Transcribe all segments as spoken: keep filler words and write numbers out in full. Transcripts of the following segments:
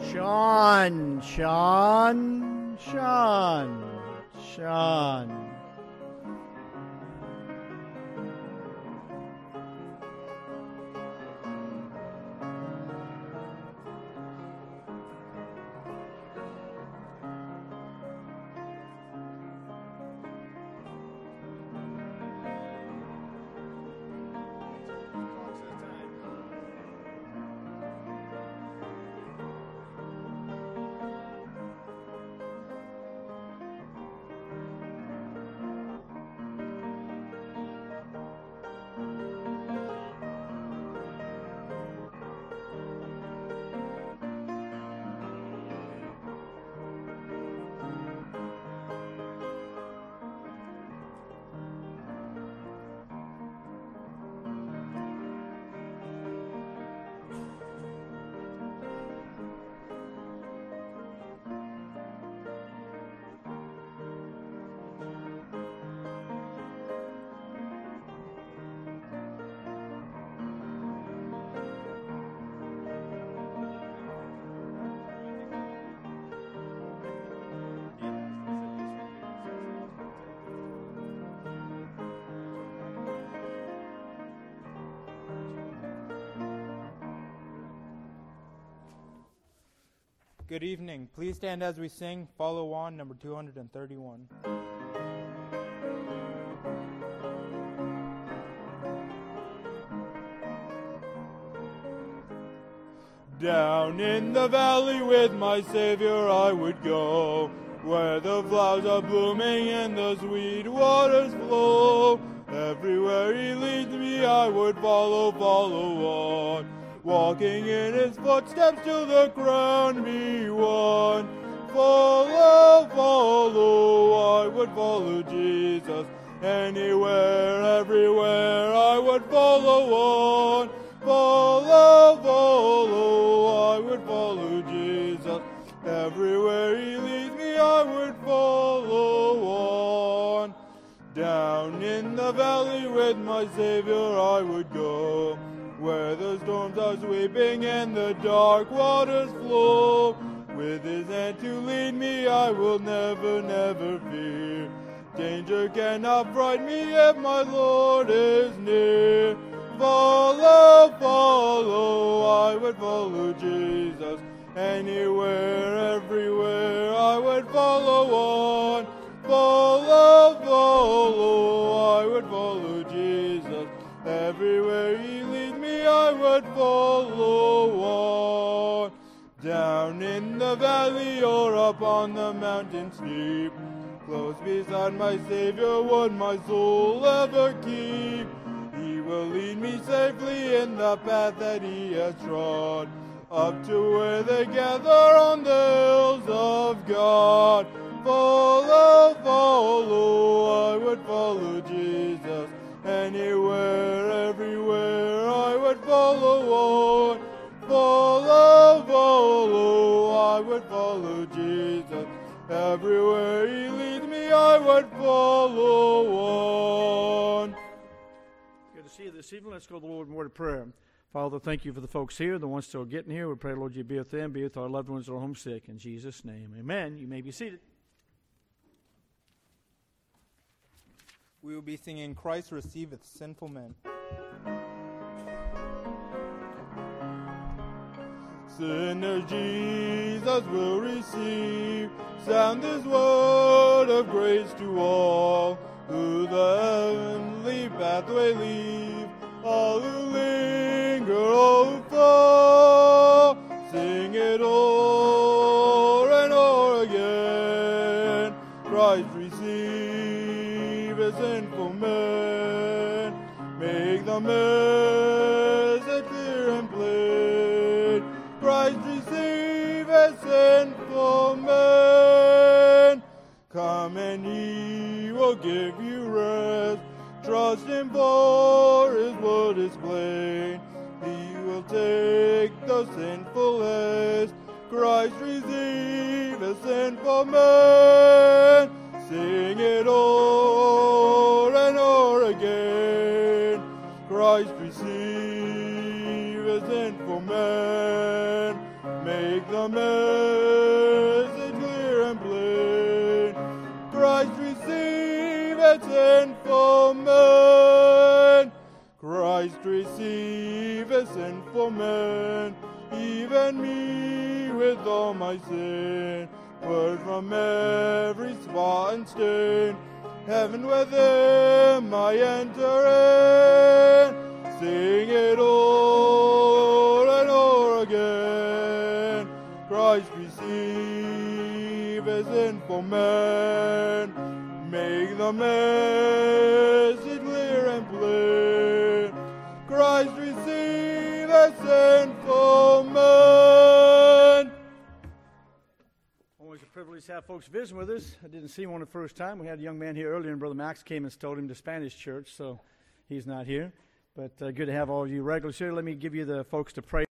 Sean, Sean, Sean, Sean. Good evening. Please stand as we sing Follow On, number two hundred thirty-one. Down in the valley with my Savior I would go, where the flowers are blooming and the sweet waters flow. Everywhere He leads me I would follow, follow on, walking in His footsteps till the crown be won. Follow, follow, I would follow Jesus. Anywhere, everywhere, I would follow on. Follow, follow, I would follow Jesus. Everywhere He leads me, I would follow on. Down in the valley with my Savior I would go, where the storms are sweeping and the dark waters flow. With His hand to lead me, I will never, never fear. Danger cannot frighten me if my Lord is near. Follow, follow, I would follow Jesus. Anywhere, everywhere, I would follow on. Follow, follow, I would follow Jesus. Everywhere He leads me, I would follow on. Down in the valley or up on the mountain steep, close beside my Savior would my soul ever keep. He will lead me safely in the path that He has trod, up to where they gather on the hills of God. Follow, follow, I would follow Jesus. Anywhere, everywhere, I would follow on. Follow, follow, I would follow Jesus. Everywhere He leads me, I would follow on. Good to see you this evening. Let's go to the Lord in word of prayer. Father, thank You for the folks here, the ones still getting here. We pray, Lord, You be with them, be with our loved ones that are homesick. In Jesus' name, amen. You may be seated. We will be singing Christ Receiveth Sinful Men. Sinners Jesus will receive. Sound this word of grace to all who the heavenly pathway leave. All who linger, all who fall, sing it o'er and o'er again. Christ receive a sinful man. Make the message clear and plain. Christ receive a sinful man. Come and He will give you rest. Trust Him, for His word is plain. He will take the sinful list. Christ receive a sinful man. Sing it o'er and o'er again. Christ receive a sinful man. make the message clear and plain. Christ receiveth sinful men. Christ receiveth sinful men, even me with all my sin. Purge from every spot and stain. Heaven with him I enter in. Sing it o'er and o'er again. Christ receive as sinful men. Make the message clear and plain. Christ receive as sinful men. Always a privilege to have folks visit with us. I didn't see one the first time. We had a young man here earlier, and Brother Max came and stole him to Spanish church, so he's not here. But uh, good to have all of you regulars here. Let me give you the folks to pray.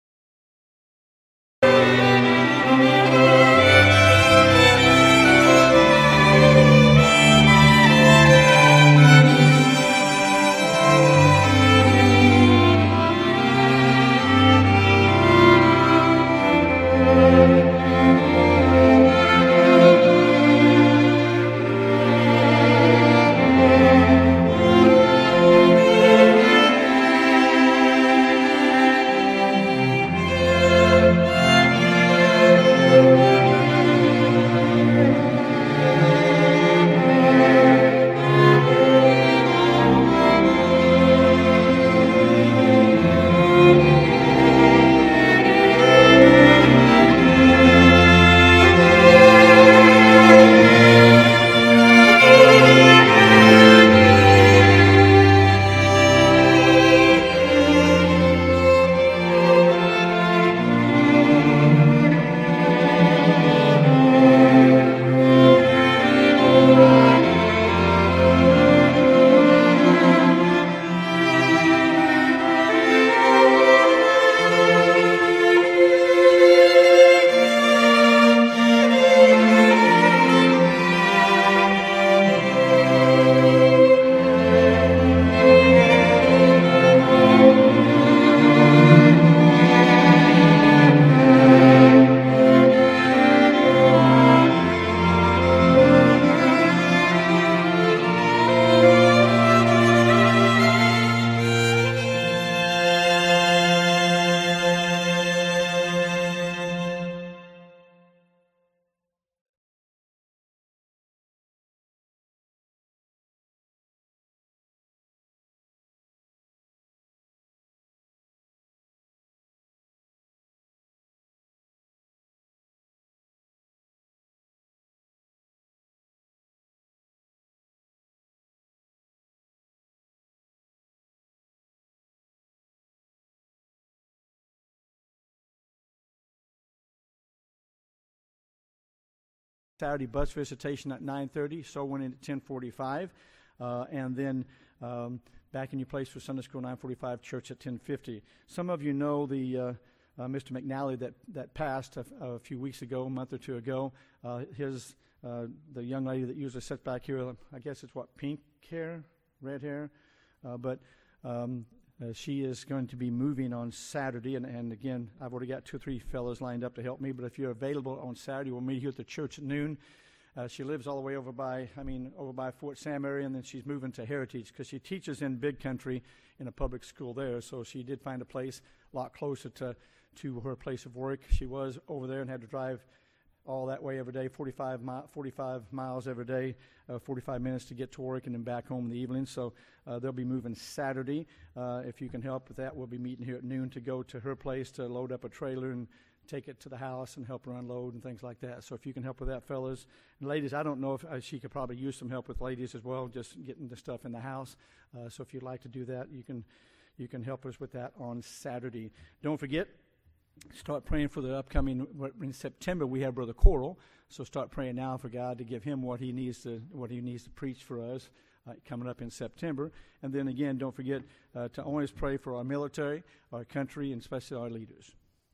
Saturday bus visitation at nine thirty, so went in at ten forty-five, uh, and then um, back in your place for Sunday school, nine forty-five, church at ten fifty. Some of you know the uh, uh, Mister McNally that, that passed a, a few weeks ago, a month or two ago. Uh, his uh, the young lady that usually sits back here, I guess it's what, pink hair, red hair, uh, but um, Uh, she is going to be moving on Saturday, and, and again, I've already got two or three fellows lined up to help me, but if you're available on Saturday, we'll meet here at the church at noon. Uh, she lives all the way over by, I mean, over by Fort Sam area, and then she's moving to Heritage because she teaches in Big Country in a public school there, so she did find a place a lot closer to, to her place of work. She was over there and had to drive all that way every day, forty-five, mi- forty-five miles every day, uh, forty-five minutes to get to work and then back home in the evening. So uh, they'll be moving Saturday. Uh, if you can help with that, we'll be meeting here at noon to go to her place to load up a trailer and take it to the house and help her unload and things like that. So if you can help with that, fellas. And ladies, I don't know if uh, she could probably use some help with ladies as well, just getting the stuff in the house. Uh, so if you'd like to do that, you can you can help us with that on Saturday. Don't forget, start praying for the upcoming, in September we have Brother Coral, so start praying now for God to give him what he needs to what he needs to preach for us uh, coming up in September. And then again, don't forget uh, to always pray for our military, our country, and especially our leaders.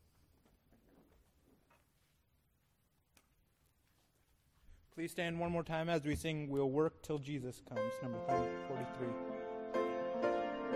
Please stand one more time as we sing We'll Work Till Jesus Comes, number forty-three.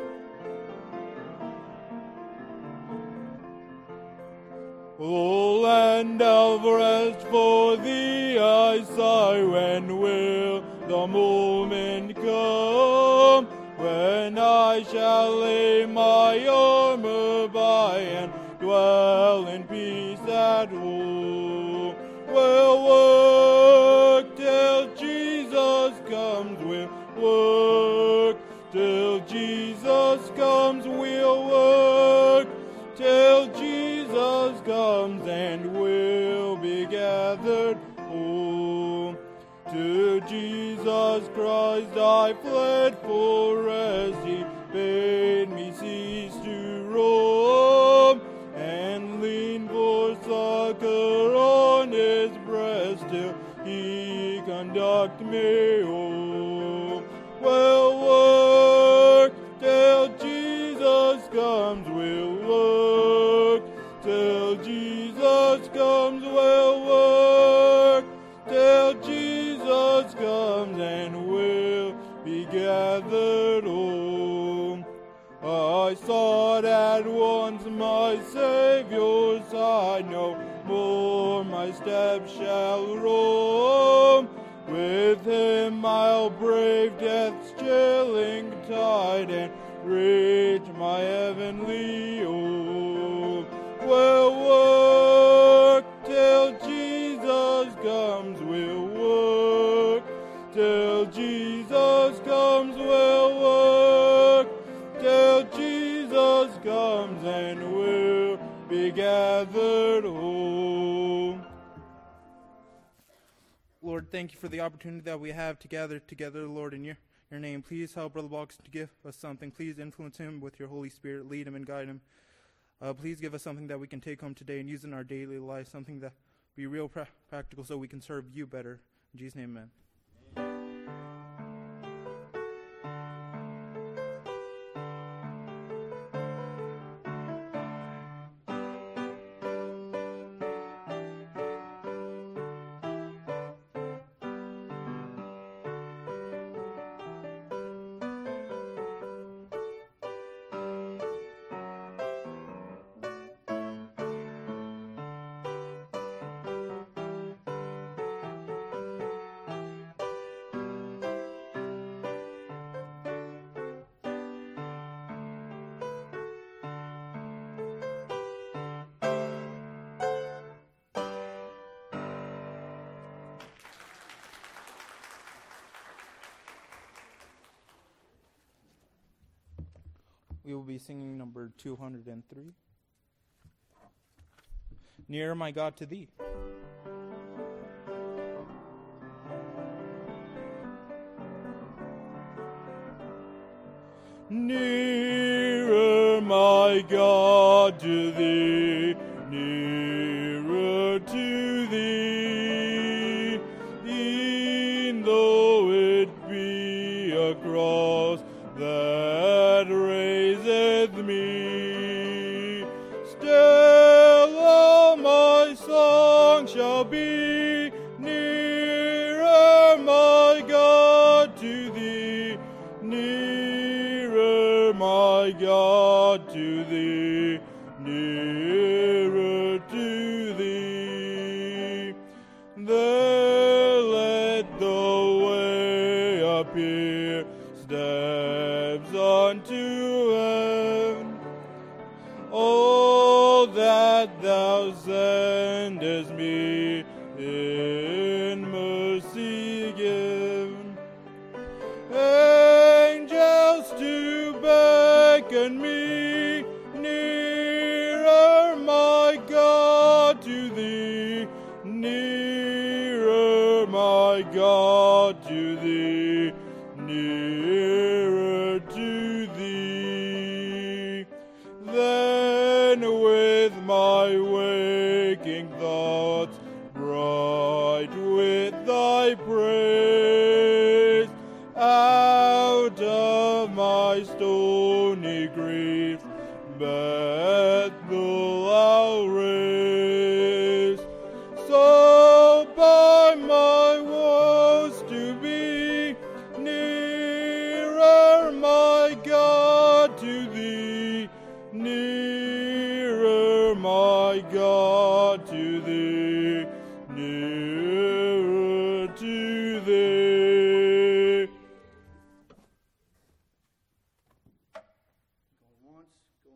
Oh, and I'll rest for thee I sigh. When will the moment come when I shall lay my armor by and dwell in peace at home? We'll work till Jesus comes, we'll work till Jesus comes, we'll work till Jesus comes, and we'll be gathered home. To Jesus Christ I fled for rest, he bade me cease to roam, and lean for succor on his breast till he conduct me home. We'll work till Jesus comes, we'll work till Jesus comes, we'll work till Jesus comes, and we'll be gathered home. I sought at once my Savior's side, no more my steps shall roam. With him I'll brave death's chilling tide and reach my heavenly home. We'll work till Jesus comes, we'll work till Jesus comes, we'll work till Jesus comes, and we'll be gathered home. Lord, thank you for the opportunity that we have to gather together, Lord, in your, your name. Please help Brother Box to give us something. Please influence him with your Holy Spirit. Lead him and guide him. Uh, please give us something that we can take home today and use in our daily life, something that be real pra- practical so we can serve you better. In Jesus' name, amen. We will be singing number two hundred three. Nearer, my God, to thee. Nearer, my God, to thee, nearer to thee, e'en though it be a cross that raiseth me, still all my song shall be nearer, my God, to thee, nearer, my God, to thee, nearer to thee. There let the way appear, steps unto heaven. All that thou sendest me in mercy given. Angels to beckon me nearer, my God, to thee, nearer, my God, to thee, nearer to thee. Then with my waking thoughts, bright with thy praise, out of my stony grief, Bethel I'll raise. So by my woes to be nearer, my God, to thee, nearer, my God, to thee.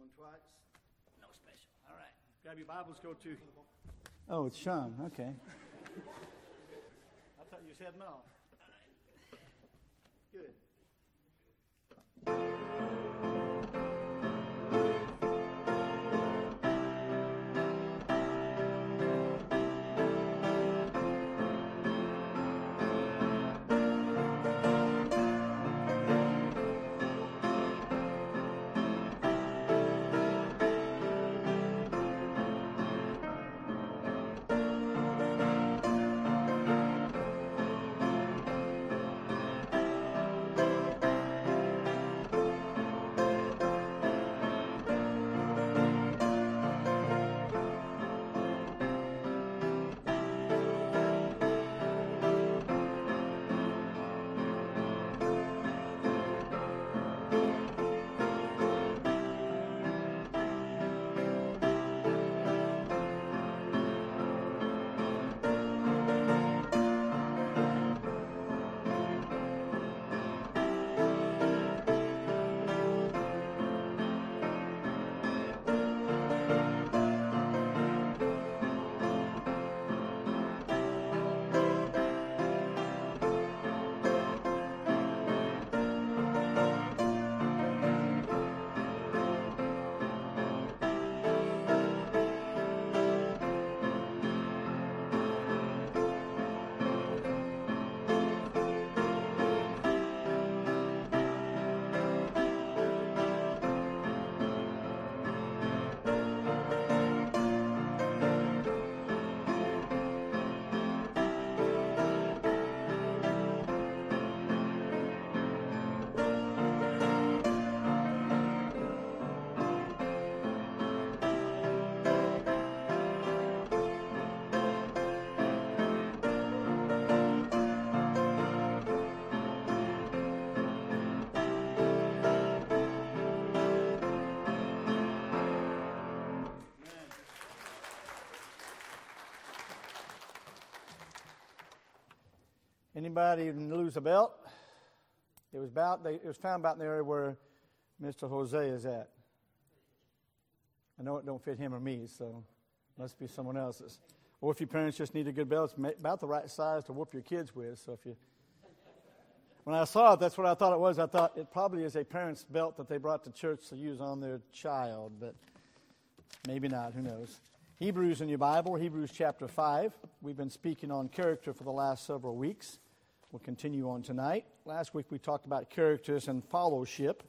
Going twice. No special. All right. Grab your Bibles, go to... Oh, it's Sean. Okay. I thought you just had them off. Good. Anybody lose a belt? It was about. They, it was found about in the area where Mister Jose is at. I know it don't fit him or me, so it must be someone else's. Or if your parents just need a good belt, it's about the right size to whoop your kids with. So if you, when I saw it, that's what I thought it was. I thought it probably is a parent's belt that they brought to church to use on their child, but maybe not. Who knows? Hebrews in your Bible, Hebrews chapter five. We've been speaking on character for the last several weeks. We'll continue on tonight. Last week we talked about characters and fellowship.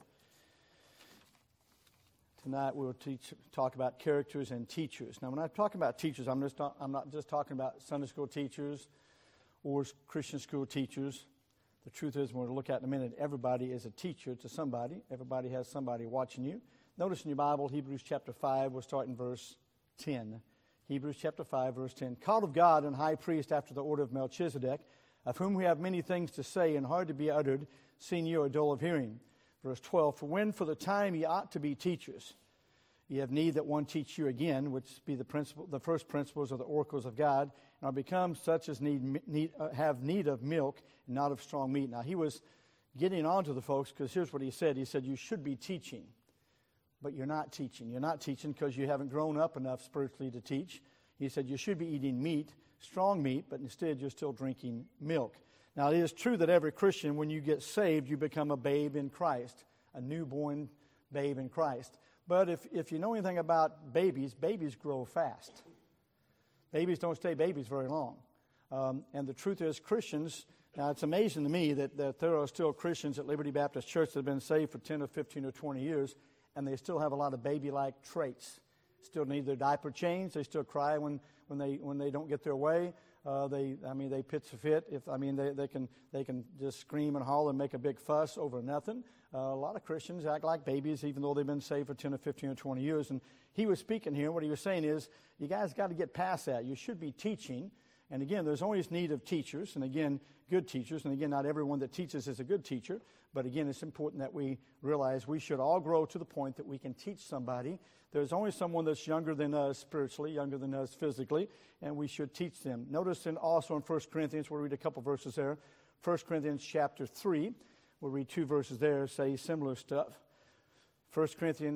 Tonight we'll teach, talk about characters and teachers. Now, when I talk about teachers, I'm just not, I'm not just talking about Sunday school teachers or Christian school teachers. The truth is, we're going to look at in a minute, everybody is a teacher to somebody. Everybody has somebody watching you. Notice in your Bible, Hebrews chapter five, we'll start in verse ten. Hebrews chapter five, verse ten. Called of God and high priest after the order of Melchizedek, of whom we have many things to say and hard to be uttered, seeing you are dull of hearing. Verse twelve. For when for the time ye ought to be teachers, ye have need that one teach you again, which be the principle, the first principles of the oracles of God, and are become such as need, need uh, have need of milk and not of strong meat. Now he was getting on to the folks, because here's what he said. He said, you should be teaching. But you're not teaching. You're not teaching because you haven't grown up enough spiritually to teach. He said you should be eating meat, strong meat, but instead you're still drinking milk. Now, it is true that every Christian, when you get saved, you become a babe in Christ, a newborn babe in Christ. But if, if you know anything about babies, babies grow fast. Babies don't stay babies very long. Um, and the truth is, Christians, now it's amazing to me that, that there are still Christians at Liberty Baptist Church that have been saved for ten or fifteen or twenty years, and they still have a lot of baby-like traits. Still need their diaper changed. They still cry when, when they when they don't get their way. Uh, they, I mean, they pitch a fit. If I mean, they, they can they can just scream and holler and make a big fuss over nothing. Uh, a lot of Christians act like babies, even though they've been saved for ten or fifteen or twenty years. And he was speaking here. What he was saying is, you guys got to get past that. You should be teaching. And again, there's always need of teachers. And again, good teachers. And again, not everyone that teaches is a good teacher. But again, it's important that we realize we should all grow to the point that we can teach somebody. There's always someone that's younger than us spiritually, younger than us physically, and we should teach them. Notice in, also in First Corinthians, we'll read a couple verses there. First Corinthians chapter three, we'll read two verses there, say similar stuff. First Corinthians,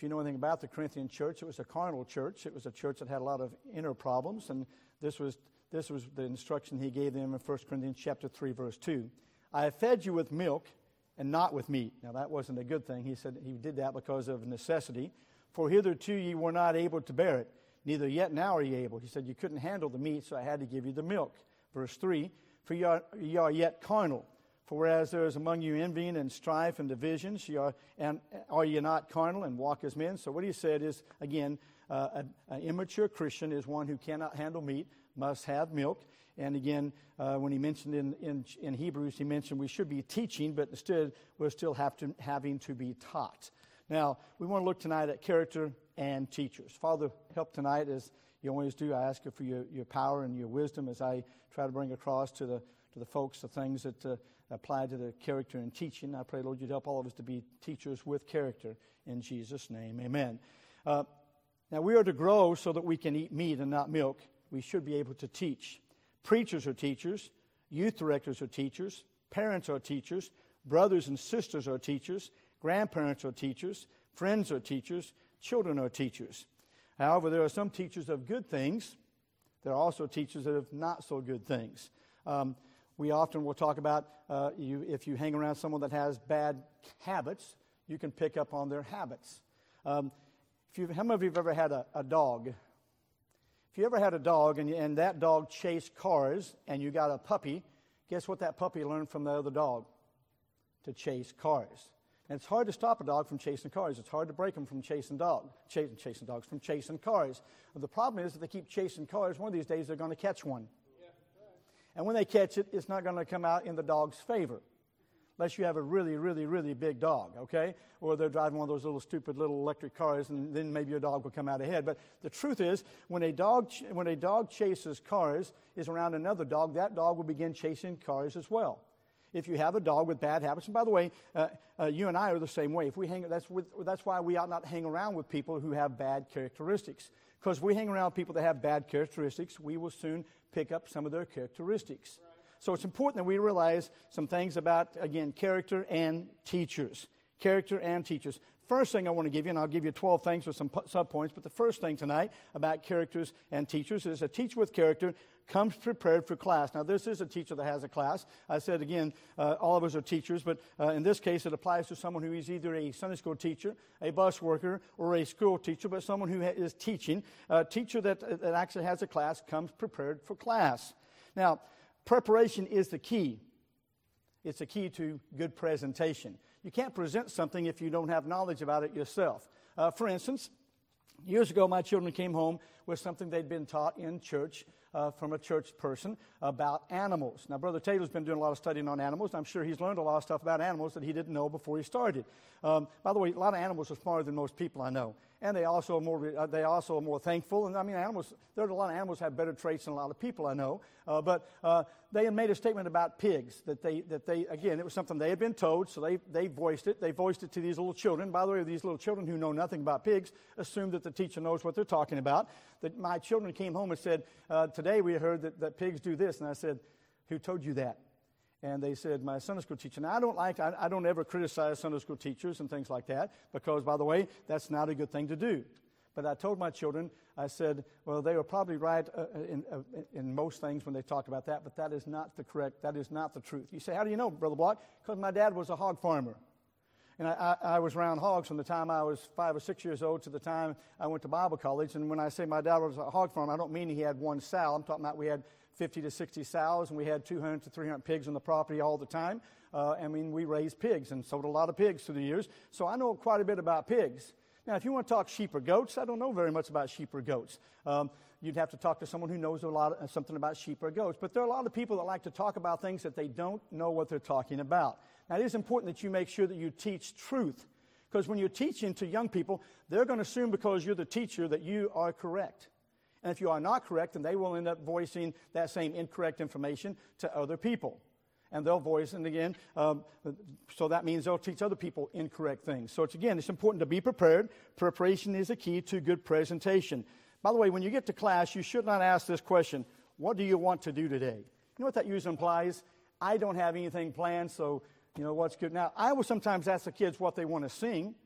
If you know anything about the Corinthian church, it was a carnal church. It was a church that had a lot of inner problems, and this was this was the instruction he gave them in First Corinthians chapter three, verse two. I have fed you with milk and not with meat. Now, that wasn't a good thing. He said he did that because of necessity. For hitherto ye were not able to bear it, neither yet now are ye able. He said you couldn't handle the meat, so I had to give you the milk. Verse three, for ye are, ye are yet carnal. For whereas there is among you envying and strife and divisions, ye are, and are ye not carnal and walk as men? So what he said is, again, uh, an immature Christian is one who cannot handle meat, must have milk. And again, uh, when he mentioned in, in in Hebrews, he mentioned we should be teaching, but instead we're still have to, having to be taught. Now, we want to look tonight at character and teachers. Father, help tonight as you always do. I ask you for your, your power and your wisdom as I try to bring across to the to the folks the things that uh, apply to the character and teaching. I pray, Lord, you'd help all of us to be teachers with character. In Jesus' name, amen. Uh, now, we are to grow so that we can eat meat and not milk. We should be able to teach. Preachers are teachers. Youth directors are teachers. Parents are teachers. Brothers and sisters are teachers. Grandparents are teachers. Friends are teachers. Children are teachers. However, there are some teachers of good things. There are also teachers that have not so good things. Um, we often will talk about uh, you, if you hang around someone that has bad habits, you can pick up on their habits. Um, if you, how many of you have ever had a, a dog? If you ever had a dog and, you, and that dog chased cars and you got a puppy, guess what that puppy learned from the other dog? To chase cars. And it's hard to stop a dog from chasing cars. It's hard to break them from chasing dog, chasing, chasing dogs, from chasing cars. Well, the problem is if they keep chasing cars, one of these days they're going to catch one. Yeah, right. And when they catch it, it's not going to come out in the dog's favor. Unless you have a really, really, really big dog, okay? Or they're driving one of those little stupid little electric cars, and then maybe your dog will come out ahead. But the truth is, when a dog ch- when a dog chases cars, is around another dog, that dog will begin chasing cars as well. If you have a dog with bad habits, and by the way, uh, uh, you and I are the same way. If we hang, that's with, that's why we ought not hang around with people who have bad characteristics. Because if we hang around with people that have bad characteristics, we will soon pick up some of their characteristics. Right. So it's important that we realize some things about, again, character and teachers. Character and teachers. First thing I want to give you, and I'll give you twelve things with some subpoints, but the first thing tonight about characters and teachers is a teacher with character comes prepared for class. Now, this is a teacher that has a class. I said, again, uh, all of us are teachers, but uh, in this case, it applies to someone who is either a Sunday school teacher, a bus worker, or a school teacher, but someone who ha- is teaching. A teacher that, uh, that actually has a class comes prepared for class. Now, preparation is the key. It's the key to good presentation. You can't present something if you don't have knowledge about it yourself. Uh, for instance, years ago, my children came home with something they'd been taught in church uh, from a church person about animals. Now, Brother Taylor's been doing a lot of studying on animals, and I'm sure he's learned a lot of stuff about animals that he didn't know before he started. Um, by the way, a lot of animals are smarter than most people I know, and they also are more uh, they also are more thankful. And I mean, animals. There are a lot of animals that have better traits than a lot of people I know. Uh, but uh, they had made a statement about pigs that they that they again it was something they had been told, so they they voiced it. They voiced it to these little children. By the way, these little children who know nothing about pigs assume that the teacher knows what they're talking about. That my children came home and said, uh, "Today we heard that, that pigs do this," and I said, "Who told you that?" And they said, my Sunday school teacher. Now, I don't like, I, I don't ever criticize Sunday school teachers and things like that, because, by the way, that's not a good thing to do. But I told my children, I said, well, they were probably right uh, in, uh, in most things when they talk about that, but that is not the correct, that is not the truth. You say, how do you know, Brother Block? Because my dad was a hog farmer. And I, I, I was around hogs from the time I was five or six years old to the time I went to Bible college. And when I say my dad was a hog farmer, I don't mean he had one sow. I'm talking about we had fifty to sixty sows, and we had two hundred to three hundred pigs on the property all the time. Uh, I mean, we raised pigs and sold a lot of pigs through the years. So I know quite a bit about pigs. Now, if you want to talk sheep or goats, I don't know very much about sheep or goats. Um, you'd have to talk to someone who knows a lot of, something about sheep or goats. But there are a lot of people that like to talk about things that they don't know what they're talking about. Now, it is important that you make sure that you teach truth. Because when you're teaching to young people, they're going to assume because you're the teacher that you are correct. And if you are not correct, then they will end up voicing that same incorrect information to other people. And they'll voice, and again, um, so that means they'll teach other people incorrect things. So it's, again, it's important to be prepared. Preparation is a key to good presentation. By the way, when you get to class, you should not ask this question, what do you want to do today? You know what that usually implies? I don't have anything planned, so, you know, what's good. Now, I will sometimes ask the kids what they want to sing.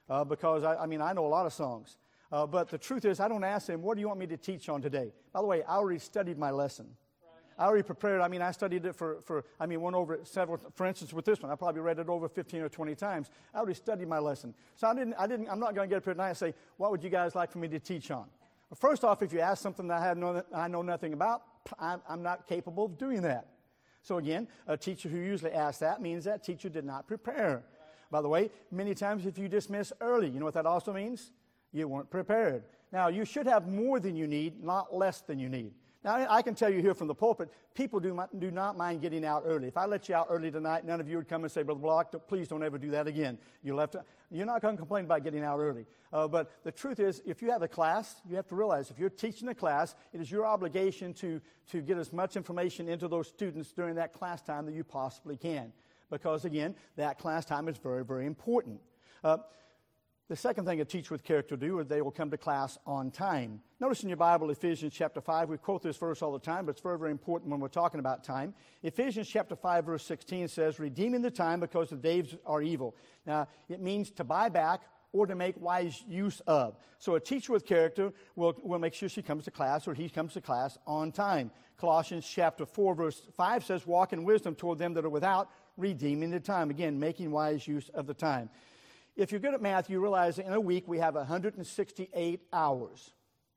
uh, because, I, I mean, I know a lot of songs. Uh, but the truth is, I don't ask them, what do you want me to teach on today? By the way, I already studied my lesson. I already prepared. I mean, I studied it for, for, I mean, went over it several, for instance, with this one, I probably read it over fifteen or twenty times. I already studied my lesson. So I didn't, I didn't, I'm not going to get up here tonight and say, what would you guys like for me to teach on? Well, first off, if you ask something that I, have no, I know nothing about, I'm, I'm not capable of doing that. So again, a teacher who usually asks that means that teacher did not prepare. By the way, many times if you dismiss early, you know what that also means? You weren't prepared. Now, you should have more than you need, not less than you need. Now, I can tell you here from the pulpit, people do, do not mind getting out early. If I let you out early tonight, none of you would come and say, Brother Block, please don't ever do that again. You left. You're not going to complain about getting out early. Uh, but the truth is, if you have a class, you have to realize if you're teaching a class, it is your obligation to, to get as much information into those students during that class time that you possibly can. Because, again, that class time is very, very important. Uh, The second thing a teacher with character will do is they will come to class on time. Notice in your Bible, Ephesians chapter five, we quote this verse all the time, but it's very, very important when we're talking about time. Ephesians chapter five, verse sixteen says, redeeming the time because the days are evil. Now, it means to buy back or to make wise use of. So a teacher with character will, will make sure she comes to class or he comes to class on time. Colossians chapter four, verse five says, walk in wisdom toward them that are without, redeeming the time. Again, making wise use of the time. If you're good at math, you realize that in a week we have one hundred sixty-eight hours.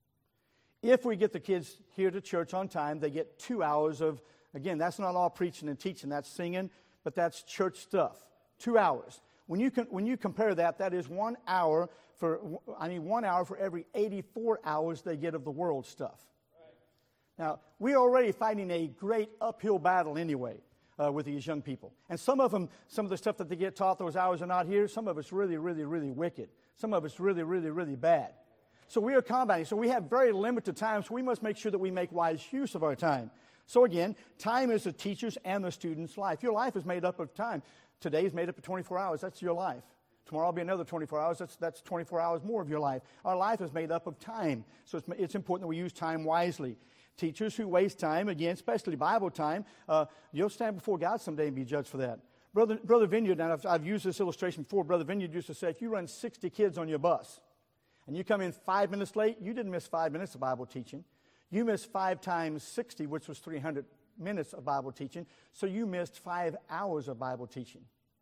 If we get the kids here to church on time, they get two hours of, again, that's not all preaching and teaching, that's singing, but that's church stuff. Two hours. When you can, when you compare that, that is one hour for, I mean, one hour for every eighty-four hours they get of the world stuff. Right. Now, we're already fighting a great uphill battle anyway. Uh, with these young people. And some of them, some of the stuff that they get taught, those hours are not here. Some of it's really, really, really wicked. Some of it's really, really, really bad. So we are combating. So we have very limited time, so we must make sure that we make wise use of our time. So again, time is the teacher's and the student's life. Your life is made up of time. Today is made up of twenty-four hours. That's your life. Tomorrow will be another twenty-four hours. That's, that's twenty-four hours more of your life. Our life is made up of time. So it's, it's important that we use time wisely. Teachers who waste time, again, especially Bible time, uh, you'll stand before God someday and be judged for that. Brother, Brother Vineyard, and I've, I've used this illustration before, Brother Vineyard used to say, if you run sixty kids on your bus and you come in five minutes late, you didn't miss five minutes of Bible teaching. You missed five times sixty, which was three hundred minutes of Bible teaching, so you missed five hours of Bible teaching.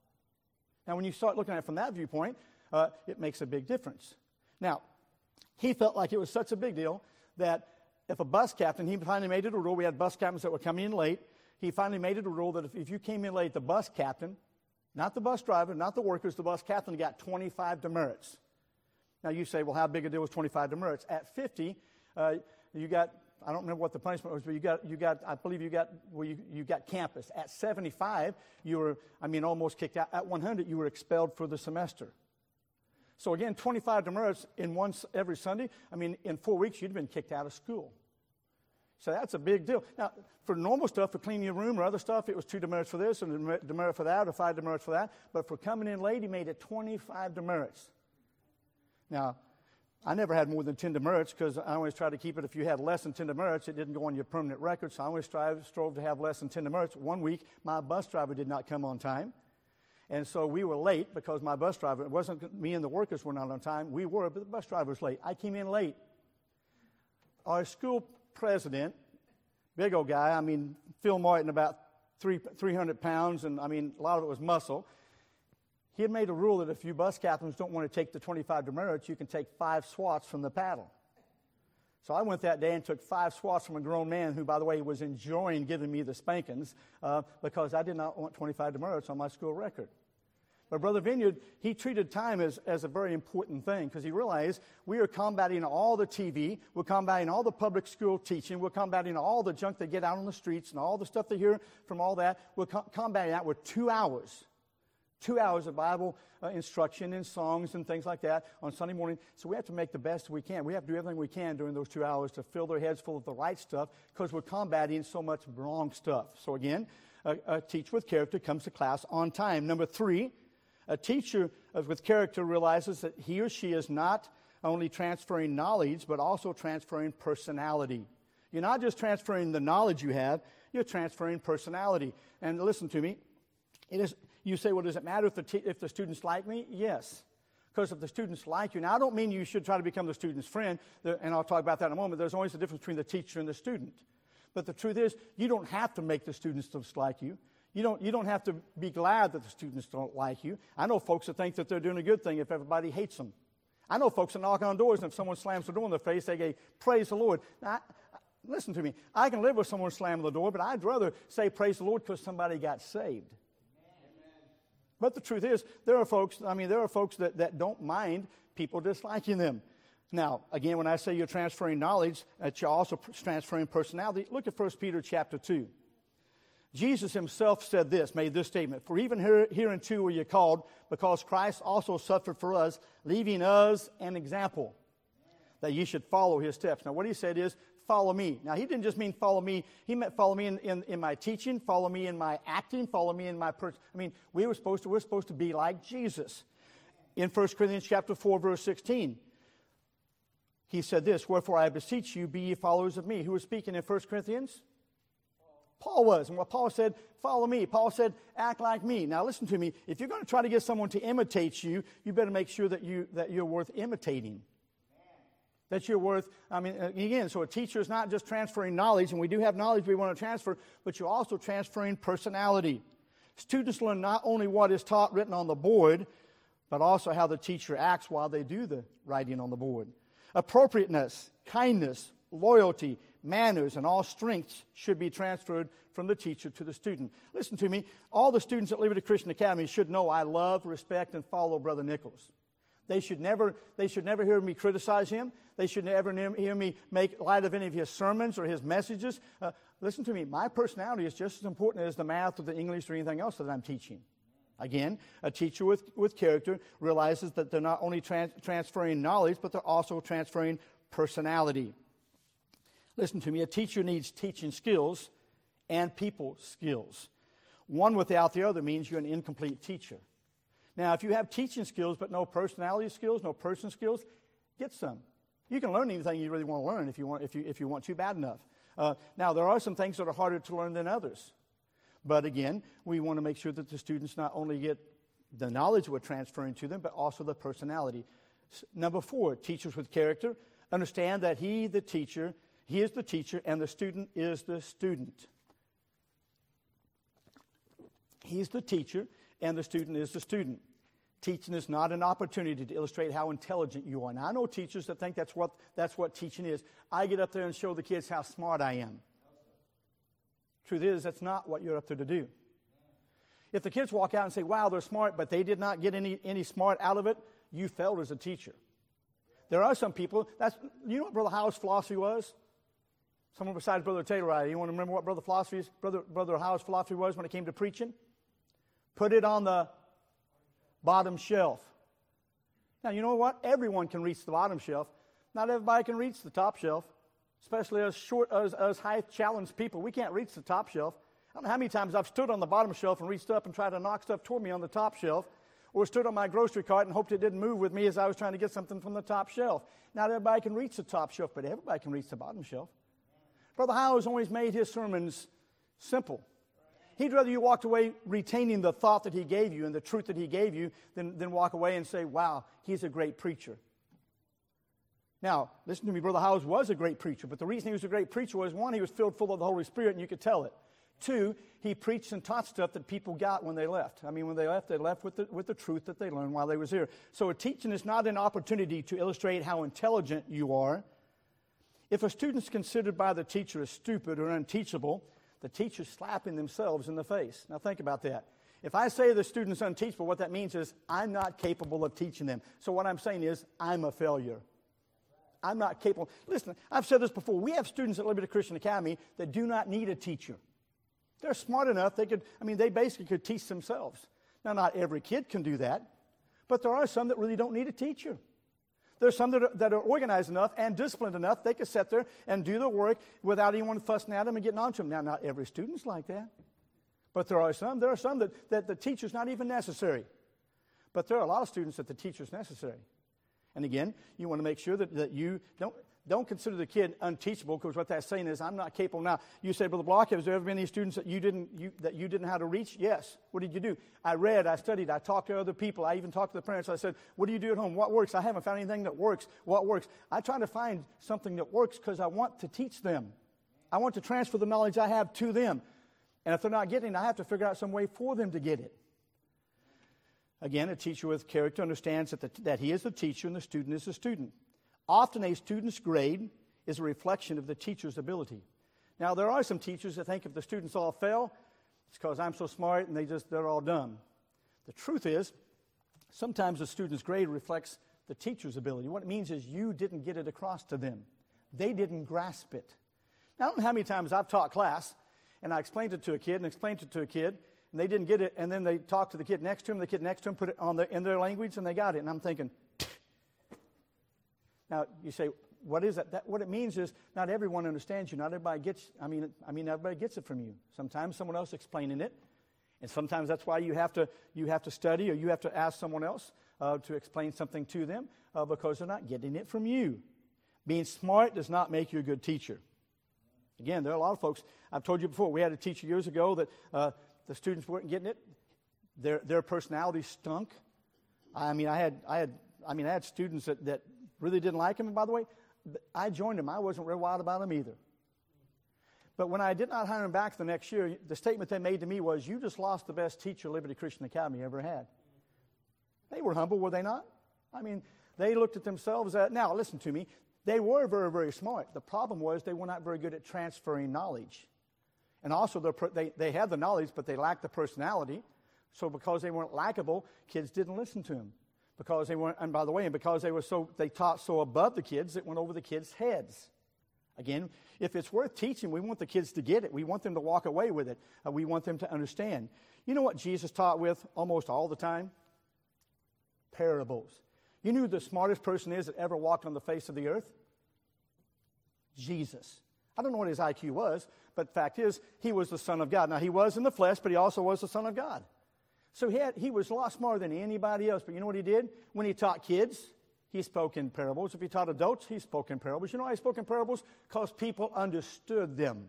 Now, when you start looking at it from that viewpoint, uh, it makes a big difference. Now, he felt like it was such a big deal that if a bus captain, he finally made it a rule, we had bus captains that were coming in late, he finally made it a rule that if, if you came in late, the bus captain, not the bus driver, not the workers, the bus captain got twenty-five demerits. Now you say, well, how big a deal was twenty-five demerits? At fifty, uh, you got, I don't remember what the punishment was, but you got, you got, I believe you got, well, you, you got campus. At seventy-five, you were, I mean, almost kicked out. At one hundred, you were expelled for the semester. So again, twenty-five demerits in one every Sunday. I mean, in four weeks, you'd have been kicked out of school. So that's a big deal. Now, for normal stuff, for cleaning your room or other stuff, it was two demerits for this and a demerit for that or five demerits for that. But for coming in late, he made it twenty-five demerits. Now, I never had more than ten demerits because I always tried to keep it. If you had less than ten demerits, it didn't go on your permanent record. So I always strive, strove to have less than ten demerits. One week, my bus driver did not come on time. And so we were late because my bus driver, it wasn't me and the workers were not on time. We were, but the bus driver was late. I came in late. Our school president, big old guy, I mean, Phil Martin, about three, 300 pounds, and I mean, a lot of it was muscle. He had made a rule that if you bus captains don't want to take the twenty-five demerits, you can take five swats from the paddle. So I went that day and took five swats from a grown man who, by the way, was enjoying giving me the spankings uh, because I did not want twenty-five demerits on my school record. But Brother Vineyard, he treated time as, as a very important thing because he realized we are combating all the T V, we're combating all the public school teaching, we're combating all the junk they get out on the streets and all the stuff they hear from all that. We're co- combating that with two hours. Two hours of Bible uh, instruction and songs and things like that on Sunday morning. So we have to make the best we can. We have to do everything we can during those two hours to fill their heads full of the right stuff because we're combating so much wrong stuff. So again, a, a teacher with character comes to class on time. Number three, a teacher with character realizes that he or she is not only transferring knowledge, but also transferring personality. You're not just transferring the knowledge you have, you're transferring personality. And listen to me, it is... You say, well, does it matter if the, t- if the students like me? Yes. Because if the students like you, now I don't mean you should try to become the student's friend, and I'll talk about that in a moment. There's always a difference between the teacher and the student. But the truth is, you don't have to make the students dislike you. You don't, you don't have to be glad that the students don't like you. I know folks that think that they're doing a good thing if everybody hates them. I know folks that knock on doors, and if someone slams the door in their face, they go, praise the Lord. Now, I, listen to me. I can live with someone slamming the door, but I'd rather say praise the Lord because somebody got saved. But the truth is, there are folks, I mean, there are folks that, that don't mind people disliking them. Now, again, when I say you're transferring knowledge, that you're also transferring personality, look at First Peter chapter two. Jesus himself said this, made this statement, for even here, hereunto were you called, because Christ also suffered for us, leaving us an example, that ye should follow his steps. Now, what he said is, follow me. Now, he didn't just mean follow me. He meant follow me in, in, in my teaching, follow me in my acting, follow me in my person. I mean, we were supposed to, we're supposed to be like Jesus. In First Corinthians chapter four, verse sixteen, he said this, wherefore I beseech you, be ye followers of me. Who was speaking in First Corinthians? Paul was. And what Paul said, follow me. Paul said, act like me. Now, listen to me. If you're going to try to get someone to imitate you, you better make sure that, you, that you're worth imitating. That you're worth, I mean, again, so a teacher is not just transferring knowledge, and we do have knowledge we want to transfer, but you're also transferring personality. Students learn not only what is taught written on the board, but also how the teacher acts while they do the writing on the board. Appropriateness, kindness, loyalty, manners, and all strengths should be transferred from the teacher to the student. Listen to me. All the students at Liberty Christian Academy should know I love, respect, and follow Brother Nichols. They should never, they should never hear me criticize him. They should never hear me make light of any of his sermons or his messages. Uh, listen to me. My personality is just as important as the math or the English or anything else that I'm teaching. Again, a teacher with, with character realizes that they're not only trans- transferring knowledge, but they're also transferring personality. Listen to me. A teacher needs teaching skills and people skills. One without the other means you're an incomplete teacher. Now, if you have teaching skills but no personality skills, no person skills, get some. You can learn anything you really want to learn if you want, if you, if you want to bad enough. Uh, now, there are some things that are harder to learn than others. But again, we want to make sure that the students not only get the knowledge we're transferring to them, but also the personality. S- number four, teachers with character understand that he, the teacher, he is the teacher and the student is the student. He's the teacher and the student is the student. Teaching is not an opportunity to illustrate how intelligent you are. Now, I know teachers that think that's what, that's what teaching is. I get up there and show the kids how smart I am. Truth is, that's not what you're up there to do. If the kids walk out and say, wow, they're smart, but they did not get any, any smart out of it, you failed as a teacher. There are some people, that's, you know what Brother Howe's philosophy was? Someone besides Brother Taylor, you want to remember what Brother philosophy's, Brother, Brother Howe's philosophy was when it came to preaching? Put it on the bottom shelf. Now, you know what? Everyone can reach the bottom shelf. Not everybody can reach the top shelf, especially us short, us, us high-challenged people. We can't reach the top shelf. I don't know how many times I've stood on the bottom shelf and reached up and tried to knock stuff toward me on the top shelf, or stood on my grocery cart and hoped it didn't move with me as I was trying to get something from the top shelf. Not everybody can reach the top shelf, but everybody can reach the bottom shelf. Brother Howe has always made his sermons simple. He'd rather you walked away retaining the thought that he gave you and the truth that he gave you than, than walk away and say, wow, he's a great preacher. Now, listen to me, Brother Howes was a great preacher, but the reason he was a great preacher was, one, he was filled full of the Holy Spirit, and you could tell it. Two, he preached and taught stuff that people got when they left. I mean, when they left, they left with the, with the truth that they learned while they was here. So a teaching is not an opportunity to illustrate how intelligent you are. If a student's considered by the teacher as stupid or unteachable, the teacher's slapping themselves in the face. Now think about that. If I say the student's unteachable, what that means is I'm not capable of teaching them. So what I'm saying is I'm a failure. I'm not capable. Listen, I've said this before. We have students at Liberty Christian Academy that do not need a teacher. They're smart enough. They could, I mean, they basically could teach themselves. Now, not every kid can do that, but there are some that really don't need a teacher. There's some that are, that are organized enough and disciplined enough, they can sit there and do the work without anyone fussing at them and getting on to them. Now, not every student's like that, but there are some. There are some that, that the teacher's not even necessary. But there are a lot of students that the teacher's necessary. And again, you want to make sure that, that you don't, don't consider the kid unteachable, because what that's saying is, I'm not capable now. You say, Brother Block, has there ever been any students that you didn't you, that you didn't know how to reach? Yes. What did you do? I read, I studied, I talked to other people. I even talked to the parents. I said, what do you do at home? What works? I haven't found anything that works. What works? I try to find something that works because I want to teach them. I want to transfer the knowledge I have to them. And if they're not getting it, I have to figure out some way for them to get it. Again, a teacher with character understands that, the, that he is the teacher and the student is the student. Often a student's grade is a reflection of the teacher's ability. Now, there are some teachers that think if the students all fail, it's because I'm so smart and they just, they're all dumb. The truth is, sometimes the student's grade reflects the teacher's ability. What it means is you didn't get it across to them. They didn't grasp it. Now, I don't know how many times I've taught class, and I explained it to a kid and explained it to a kid, and they didn't get it, and then they talked to the kid next to them, the kid next to them put it on the, in their language, and they got it. And I'm thinking, now, you say, what is that? that? What it means is not everyone understands you. Not everybody gets, I mean, I mean, everybody gets it from you. Sometimes someone else explaining it, and sometimes that's why you have to, you have to study or you have to ask someone else uh, to explain something to them uh, because they're not getting it from you. Being smart does not make you a good teacher. Again, there are a lot of folks, I've told you before, we had a teacher years ago that uh, the students weren't getting it. Their their personality stunk. I mean, I had, I had, I mean, I had students that, that really didn't like him, and by the way, I joined him. I wasn't real wild about him either. But when I did not hire him back the next year, the statement they made to me was, you just lost the best teacher Liberty Christian Academy ever had. They were humble, were they not? I mean, they looked at themselves as, now listen to me, they were very, very smart. The problem was they were not very good at transferring knowledge. And also, they, they had the knowledge, but they lacked the personality. So because they weren't likable, kids didn't listen to them. Because they weren't, and by the way, and because they were so, they taught so above the kids, it went over the kids' heads. Again, if it's worth teaching, we want the kids to get it. We want them to walk away with it. Uh, we want them to understand. You know what Jesus taught with almost all the time? Parables. You know who the smartest person is that ever walked on the face of the earth? Jesus. I don't know what his I Q was, but the fact is, he was the Son of God. Now, he was in the flesh, but he also was the Son of God. So he, had, he was a lot smarter than anybody else. But you know what he did? When he taught kids, he spoke in parables. If he taught adults, he spoke in parables. You know why he spoke in parables? Because people understood them.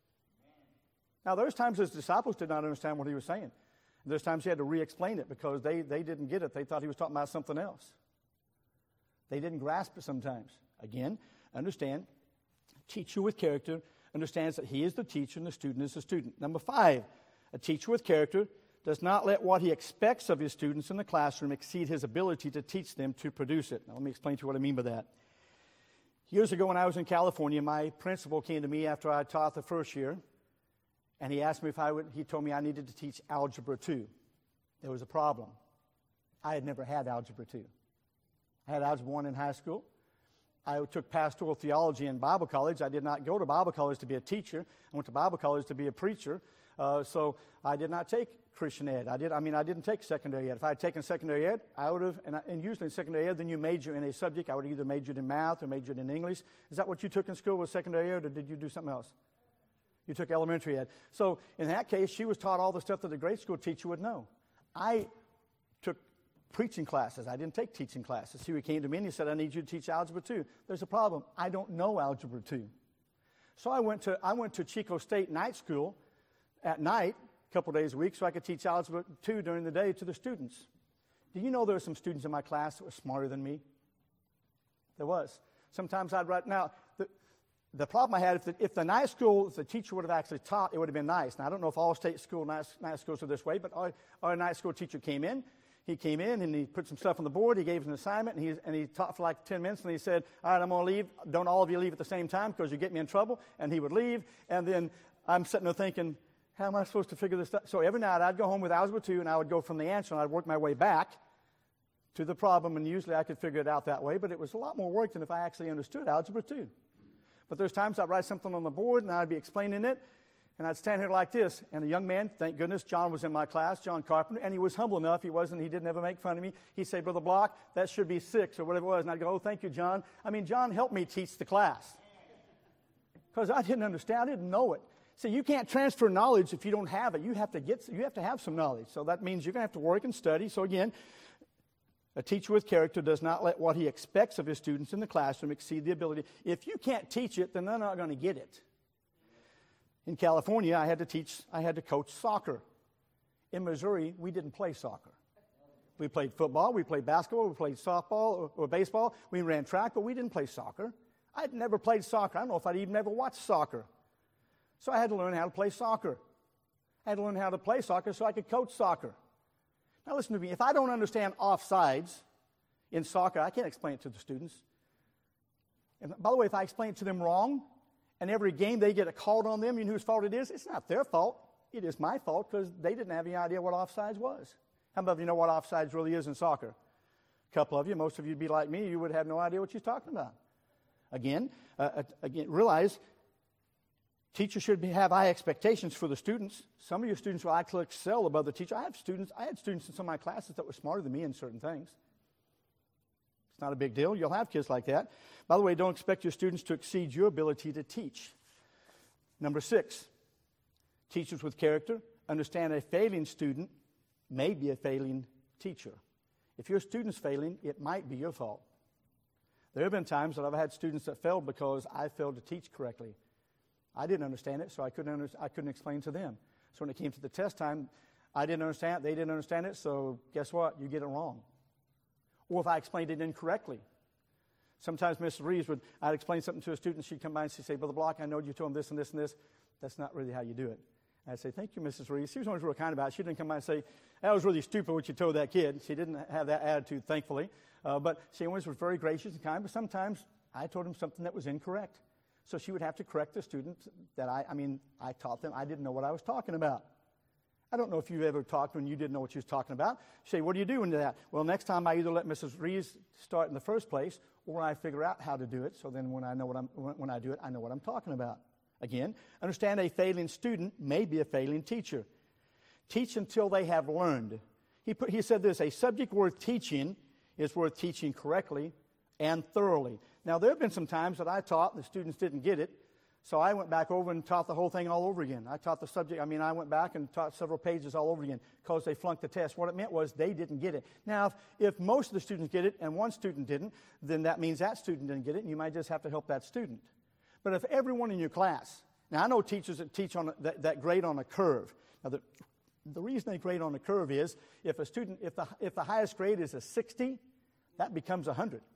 Now, there's times his disciples did not understand what he was saying. There's times he had to re-explain it because they, they didn't get it. They thought he was talking about something else. They didn't grasp it sometimes. Again, understand, teacher with character understands that he is the teacher and the student is the student. Number five, a teacher with character does not let what he expects of his students in the classroom exceed his ability to teach them to produce it. Now, let me explain to you what I mean by that. Years ago when I was in California, my principal came to me after I taught the first year, and he asked me if I would, he told me I needed to teach Algebra two. There was a problem. I had never had Algebra two. I had Algebra one in high school. I took pastoral theology in Bible college. I did not go to Bible college to be a teacher. I went to Bible college to be a preacher. Uh, so I did not take Christian ed. I did. I mean, I didn't take secondary ed. If I had taken secondary ed, I would have, and, I, and usually in secondary ed, then you major in a subject. I would have either majored in math or majored in English. Is that what you took in school, was secondary ed, or did you do something else? You took elementary ed. So in that case, she was taught all the stuff that a grade school teacher would know. I took preaching classes. I didn't take teaching classes. He came to me and he said, I need you to teach Algebra two. There's a problem. I don't know Algebra two. So I went to I went to Chico State night school at night, a couple days a week, so I could teach Algebra two during the day to the students. Do you know there were some students in my class that were smarter than me? There was. Sometimes I'd write, now, the, the problem I had, if the, if the night school, if the teacher would have actually taught, it would have been nice. Now, I don't know if all state school night, night schools are this way, but our, our night school teacher came in. He came in and he put some stuff on the board. He gave us an assignment, and he, and he taught for like ten minutes, and he said, all right, I'm going to leave. Don't all of you leave at the same time because you get me in trouble. And he would leave, and then I'm sitting there thinking, how am I supposed to figure this out? So every night I'd go home with Algebra two, and I would go from the answer, and I'd work my way back to the problem, and usually I could figure it out that way, but it was a lot more work than if I actually understood Algebra two. But there's times I'd write something on the board, and I'd be explaining it, and I'd stand here like this, and a young man, thank goodness, John was in my class, John Carpenter, and he was humble enough, he wasn't, he didn't ever make fun of me. He'd say, Brother Block, that should be six, or whatever it was, and I'd go, oh, thank you, John. I mean, John helped me teach the class, because I didn't understand, I didn't know it. See, you can't transfer knowledge if you don't have it. You have to get, you have to have some knowledge. So that means you're going to have to work and study. So again, A teacher with character does not let what he expects of his students in the classroom exceed the ability. If you can't teach it, then they're not going to get it. In California, I had to teach, I had to coach soccer. In Missouri, we didn't play soccer. We played football, we played basketball, we played softball or, or baseball. We ran track, but we didn't play soccer. I'd never played soccer. I don't know if I'd even ever watched soccer. So I had to learn how to play soccer. I had to learn how to play soccer so I could coach soccer. Now listen to me. If I don't understand offsides in soccer, I can't explain it to the students. And by the way, if I explain it to them wrong, and every game they get a call on them, you know whose fault it is? It's not their fault. It is my fault because they didn't have any idea what offsides was. How many of you know what offsides really is in soccer? A couple of you. Most of you would be like me. You would have no idea what she's talking about. Again, uh, again, realize teachers should be, have high expectations for the students. Some of your students will actually excel above the teacher. I have students. I had students in some of my classes that were smarter than me in certain things. It's not a big deal. You'll have kids like that. By the way, don't expect your students to exceed your ability to teach. Number six, teachers with character understand a failing student may be a failing teacher. If your student's failing, it might be your fault. There have been times that I've had students that failed because I failed to teach correctly. I didn't understand it, so I couldn't, under, I couldn't explain to them. So when it came to the test time, I didn't understand it, they didn't understand it, so guess what? You get it wrong. Or if I explained it incorrectly. Sometimes Missus Reeves would, I'd explain something to a student, she'd come by and she'd say, Brother Block, I know you told him this and this and this. That's not really how you do it. And I'd say, thank you, Missus Reeves. She was always real kind about it. She didn't come by and say, that was really stupid what you told that kid. She didn't have that attitude, thankfully. Uh, but she always was very gracious and kind, but sometimes I told him something that was incorrect. So she would have to correct the student that I, I mean, I taught them. I didn't know what I was talking about. I don't know if you've ever talked when you didn't know what you was talking about. You say, what do you do into that? Well, next time I either let Missus Reeves start in the first place, or I figure out how to do it. So then when I know what I'm, when I do it, I know what I'm talking about. Again, understand a failing student may be a failing teacher. Teach until they have learned. He put, he said this, a subject worth teaching is worth teaching correctly and thoroughly. Now, there have been some times that I taught and the students didn't get it, so I went back over and taught the whole thing all over again. I taught the subject, I mean, I went back and taught several pages all over again because they flunked the test. What it meant was they didn't get it. Now, if, if most of the students get it and one student didn't, then that means that student didn't get it, and you might just have to help that student. But if everyone in your class, now I know teachers that teach on a, that, that grade on a curve. Now, the, the reason they grade on a curve is if a student, if the, if the highest grade is a sixty, that becomes one hundred.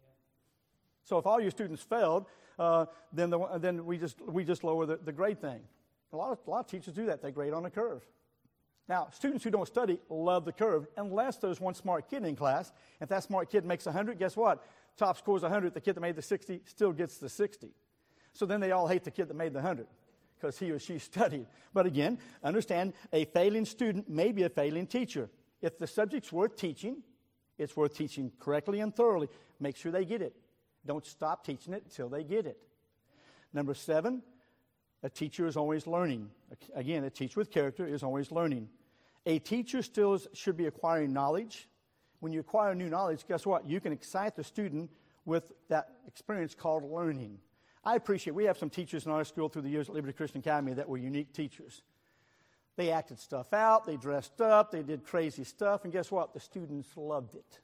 So if all your students failed, uh, then the, then we just we just lower the, the grade thing. A lot of a lot of teachers do that. They grade on a curve. Now, students who don't study love the curve, unless there's one smart kid in class. If that smart kid makes one hundred, guess what? Top scores one hundred. The kid that made the sixty still gets the sixty. So then they all hate the kid that made the one hundred because he or she studied. But again, understand a failing student may be a failing teacher. If the subject's worth teaching, it's worth teaching correctly and thoroughly. Make sure they get it. Don't stop teaching it until they get it. Number seven, a teacher is always learning. Again, a teacher with character is always learning. A teacher still is, should be acquiring knowledge. When you acquire new knowledge, guess what? You can excite the student with that experience called learning. I appreciate, we have some teachers in our school through the years at Liberty Christian Academy that were unique teachers. They acted stuff out, they dressed up, they did crazy stuff, and guess what? The students loved it.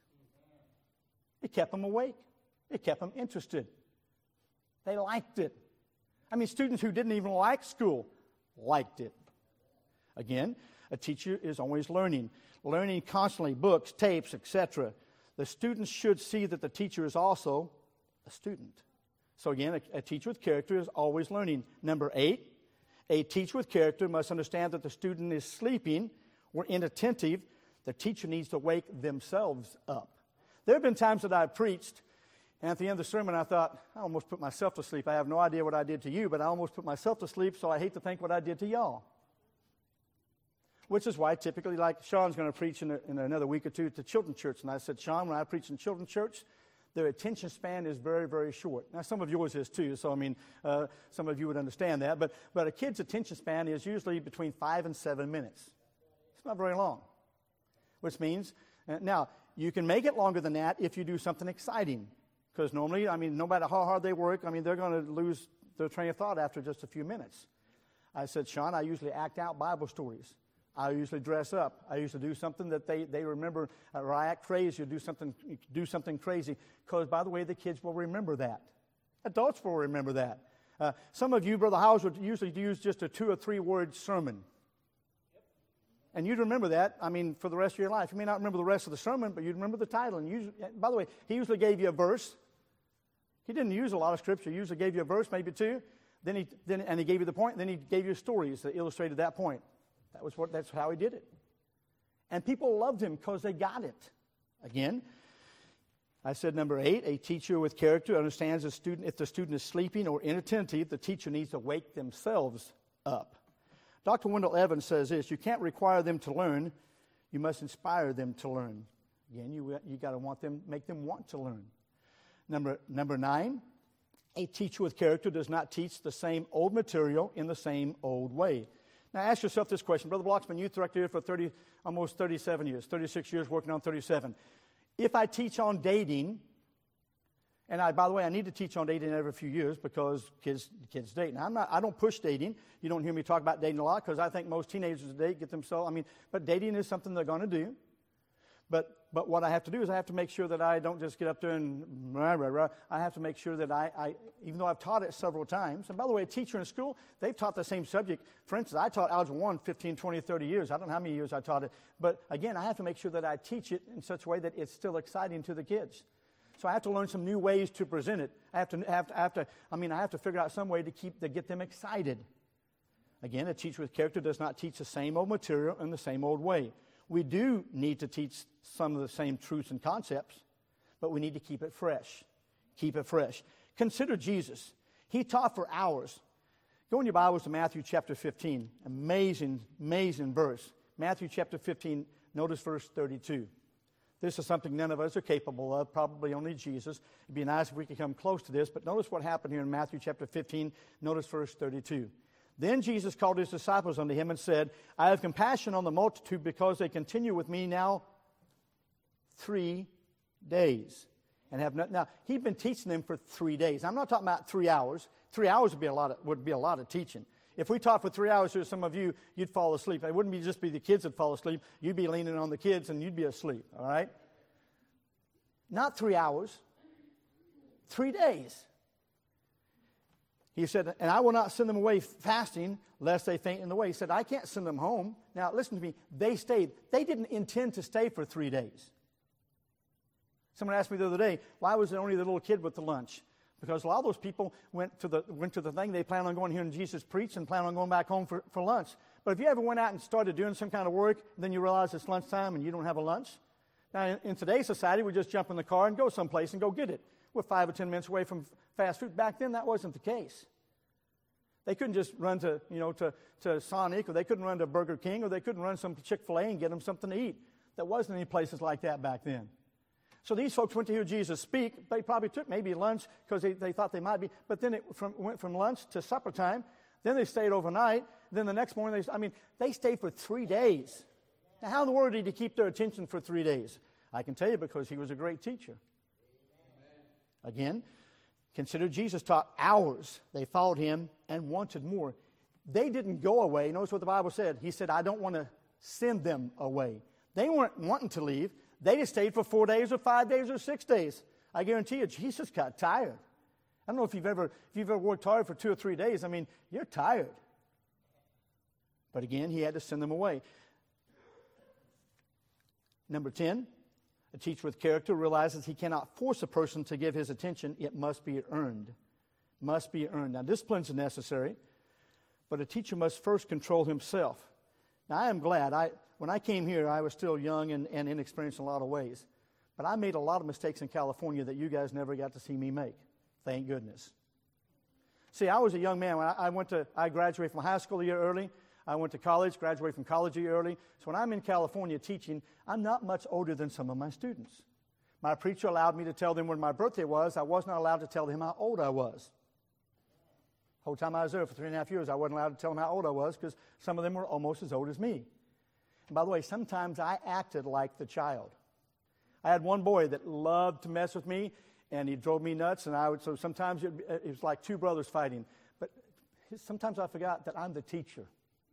It kept them awake. It kept them interested. They liked it. I mean, students who didn't even like school liked it. Again, a teacher is always learning. Learning constantly, books, tapes, et cetera. The students should see that the teacher is also a student. So again, a, a teacher with character is always learning. Number eight, a teacher with character must understand that the student is sleeping or inattentive. The teacher needs to wake themselves up. There have been times that I've preached, and at the end of the sermon, I thought, I almost put myself to sleep. I have no idea what I did to you, but I almost put myself to sleep, so I hate to think what I did to y'all. Which is why typically, like Sean's going to preach in, a, in another week or two to children's church. And I said, Sean, when I preach in children's church, their attention span is very, very short. Now, some of yours is too, so I mean, uh, some of you would understand that. But, but a kid's attention span is usually between five and seven minutes. It's not very long. Which means, uh, now, you can make it longer than that if you do something exciting. Because normally, I mean, no matter how hard they work, I mean, they're going to lose their train of thought after just a few minutes. I said, Sean, I usually act out Bible stories. I usually dress up. I usually do something that they, they remember, or I act crazy or do something, do something crazy. Because, by the way, the kids will remember that. Adults will remember that. Uh, some of you, Brother Howes, would usually use just a two or three word sermon. And you'd remember that, I mean, for the rest of your life. You may not remember the rest of the sermon, but you'd remember the title. And usually, by the way, he usually gave you a verse. He didn't use a lot of scripture. He usually gave you a verse, maybe two. Then he, then, and he gave you the point. Then he gave you stories that illustrated that point. That was what. That's how he did it. And people loved him because they got it. Again, I said number eight, a teacher with character understands a student. If the student is sleeping or inattentive, the teacher needs to wake themselves up. Doctor Wendell Evans says this: you can't require them to learn. You must inspire them to learn. Again, you you got to want them, make them want to learn. Number number nine, a teacher with character does not teach the same old material in the same old way. Now, ask yourself this question. Brother Blocksman, youth director here for thirty, almost thirty-seven years, thirty-six years working on thirty-seven. If I teach on dating, and I, by the way, I need to teach on dating every few years because kids kids date. Now, I'm not, I don't push dating. You don't hear me talk about dating a lot because I think most teenagers today get themselves, I mean, but dating is something they're going to do. But but what I have to do is I have to make sure that I don't just get up there and rah, rah, rah. I have to make sure that I, I, even though I've taught it several times, and by the way, a teacher in school, they've taught the same subject. For instance, I taught Algebra one fifteen, twenty, thirty years. I don't know how many years I taught it. But again, I have to make sure that I teach it in such a way that it's still exciting to the kids. So I have to learn some new ways to present it. I have to, have to, have to I mean, I have to figure out some way to keep, to get them excited. Again, a teacher with character does not teach the same old material in the same old way. We do need to teach some of the same truths and concepts, but we need to keep it fresh. Keep it fresh. Consider Jesus. He taught for hours. Go in your Bibles to Matthew chapter fifteen. Amazing, amazing verse. Matthew chapter fifteen, notice verse thirty-two. This is something none of us are capable of, probably only Jesus. It'd be nice if we could come close to this, but notice what happened here in Matthew chapter fifteen. Notice verse thirty-two. Then Jesus called his disciples unto him and said, I have compassion on the multitude because they continue with me now three days. And have not, now, he'd been teaching them for three days. I'm not talking about three hours. Three hours would be a lot of, would be a lot of teaching. If we taught for three hours here, some of you, you'd fall asleep. It wouldn't be just be the kids that fall asleep. You'd be leaning on the kids and you'd be asleep, all right? Not three hours. Three days. He said, and I will not send them away fasting, lest they faint in the way. He said, I can't send them home. Now, listen to me. They stayed. They didn't intend to stay for three days. Someone asked me the other day, why was it only the little kid with the lunch? Because a lot of those people went to the went to the thing. They planned on going hearing Jesus preach and planned on going back home for, for lunch. But if you ever went out and started doing some kind of work, and then you realize it's lunchtime and you don't have a lunch. Now, in, in today's society, we just jump in the car and go someplace and go get it. We're five or ten minutes away from fast food. Back then, that wasn't the case. They couldn't just run to, you know, to, to Sonic, or they couldn't run to Burger King, or they couldn't run some Chick-fil-A and get them something to eat. There wasn't any places like that back then. So these folks went to hear Jesus speak. They probably took maybe lunch because they, they thought they might be. But then it from, went from lunch to supper time. Then they stayed overnight. Then the next morning, they, I mean, they stayed for three days. Now, how in the world did he keep their attention for three days? I can tell you, because he was a great teacher. Again, consider Jesus taught hours. They followed him and wanted more. They didn't go away. Notice what the Bible said. He said, I don't want to send them away. They weren't wanting to leave. They just stayed for four days or five days or six days. I guarantee you, Jesus got tired. I don't know if you've ever if you've ever worked hard for two or three days. I mean, you're tired. But again, he had to send them away. Number ten, a teacher with character realizes he cannot force a person to give his attention. It must be earned. Must be earned. Now, disciplines are necessary, but a teacher must first control himself. Now, I am glad. I when I came here, I was still young and, and inexperienced in a lot of ways. But I made a lot of mistakes in California that you guys never got to see me make. Thank goodness. See, I was a young man. When I, I went to, I graduated from high school a year early. I went to college, graduated from college a year early. So when I'm in California teaching, I'm not much older than some of my students. My preacher allowed me to tell them when my birthday was. I was not allowed to tell them how old I was. The whole time I was there for three and a half years, I wasn't allowed to tell them how old I was because some of them were almost as old as me. And by the way, sometimes I acted like the child. I had one boy that loved to mess with me, and he drove me nuts, and I would, so sometimes it, it was like two brothers fighting. But sometimes I forgot that I'm the teacher.